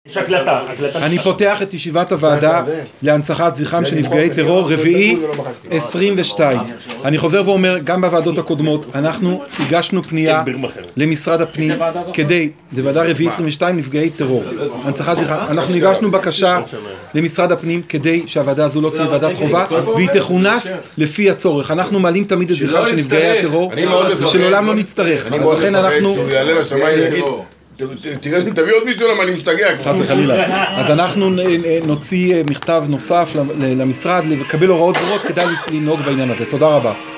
יש הקלטה. אני פותח את ישיבת הוועדה להנצחת זכרם של נפגעי טרור, רביעי 22. אני חוזר ואומר, גם בוועדות הקודמות, אנחנו הגשנו פנייה למשרד הפנים כדי, זה ועדה רביעי 22 נפגעי טרור, הנצחת זכרם, אנחנו הגשנו בקשה למשרד הפנים כדי שהוועדה הזו לא תהיה ועדת חובה, והיא תכונס לפי הצורך. אנחנו מעלים תמיד את זכרם של נפגעי הטרור, ושלעולם לא נצטרך. אני מאוד מפחד שהוא יעלה לשמיים ויגיד, תביא עוד מישהו למה אני משתגע. חס וחלילה. אז אנחנו נוציא מכתב נוסף למשרד לקבל הוראות ברורות כדי לנהוג בעניין הזה. תודה רבה.